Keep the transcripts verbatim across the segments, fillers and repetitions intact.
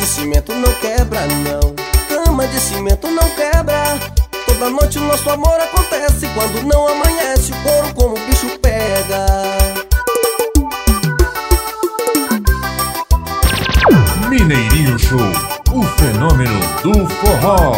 de cimento não quebra, não. Cama de cimento não quebra. Toda noite o nosso amor acontece. Quando não amanhece, o couro como o bicho pega. Mineirinho Show, o fenômeno do forró.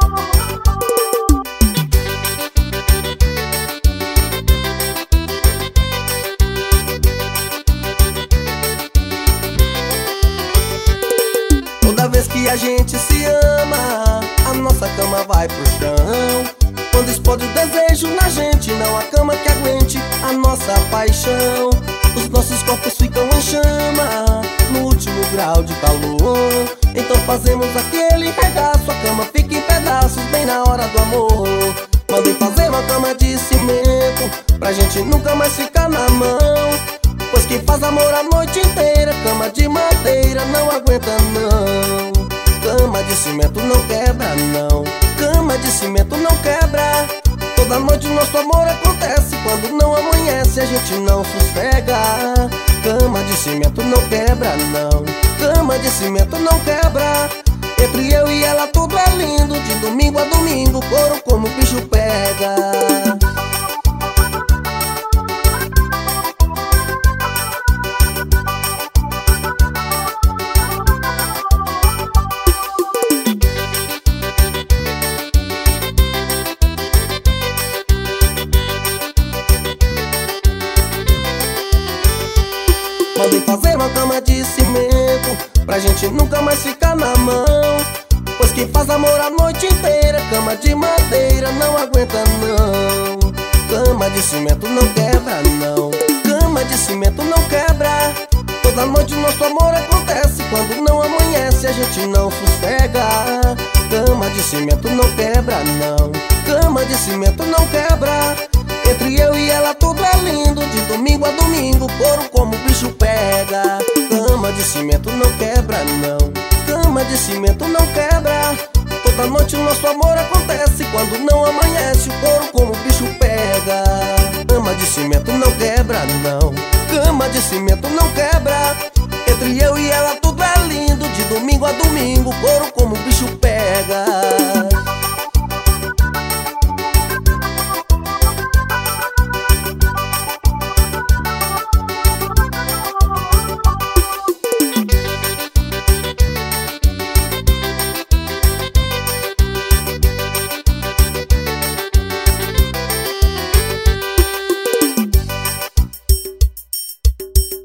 Toda vez que a gente se ama, a nossa cama vai pro chão. Quando explode o desejo na gente, não há cama que aguente a nossa paixão. Os nossos corpos ficam em chama no último grau de calor. Então fazemos aquele regaço, a cama fica em pedaços bem na hora do amor. Mandem fazer uma cama de cimento pra gente nunca mais ficar na mão. Pois quem faz amor a noite inteira, cama de madeira não aguenta não. Cama de cimento não quebra não. Cama de cimento não quebra. Toda noite o nosso amor acontece. Quando não amanhece a gente não sossega. Cama de cimento não quebra não. Cama de cimento não quebra. Entre eu e ela tudo é lindo. De domingo a domingo, couro como o bicho pega. Mandem fazer uma cama de cimento pra gente nunca mais ficar na mão. Pois quem faz amor a noite inteira, cama de madeira não aguenta não. Cama de cimento não quebra não. Cama de cimento não quebra. Toda noite o nosso amor acontece. Quando não amanhece a gente não sossega. Cama de cimento não quebra não. Cama de cimento não quebra. Entre eu e ela tudo é lindo. De domingo a domingo, couro como o bicho pega. Cama de cimento não quebra não. Cama de cimento não quebra. Toda noite o nosso amor acontece. Quando não amanhece, o couro como o bicho pega. Cama de cimento não quebra não. Cama de cimento não quebra. Entre eu e ela tudo é lindo. De domingo a domingo, couro como o bicho pega.